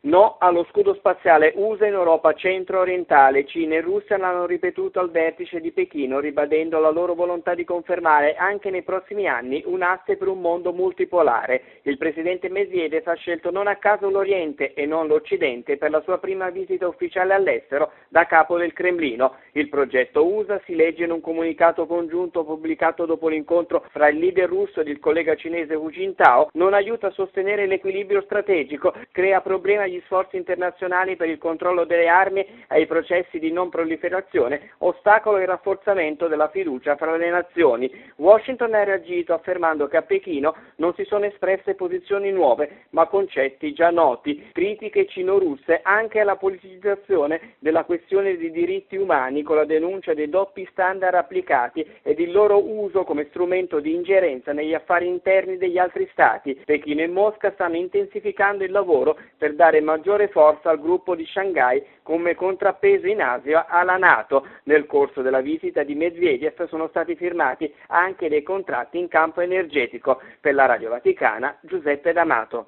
No allo scudo spaziale USA in Europa centro-orientale. Cina e Russia l'hanno ripetuto al vertice di Pechino, ribadendo la loro volontà di confermare anche nei prossimi anni un asse per un mondo multipolare. Il presidente Medvedev ha scelto non a caso l'Oriente e non l'Occidente per la sua prima visita ufficiale all'estero da capo del Cremlino. Il progetto USA, si legge in un comunicato congiunto pubblicato dopo l'incontro fra il leader russo ed il collega cinese Hu Jintao, non aiuta a sostenere l'equilibrio strategico, crea problemi agli sforzi internazionali per il controllo delle armi e ai processi di non proliferazione, ostacola il rafforzamento della fiducia fra le nazioni. Washington ha reagito affermando che a Pechino non si sono espresse posizioni nuove, ma concetti già noti, critiche cino-russe anche alla politicizzazione della questione dei diritti umani, con la denuncia dei doppi standard applicati ed il loro uso come strumento di ingerenza negli affari interni degli altri stati. Pechino e Mosca stanno intensificando il lavoro per dare maggiore forza al gruppo di Shanghai come contrappeso in Asia alla NATO. Nel corso della visita di Medvedev sono stati firmati anche dei contratti in campo energetico. Per la Radio Vaticana, Giuseppe D'Amato.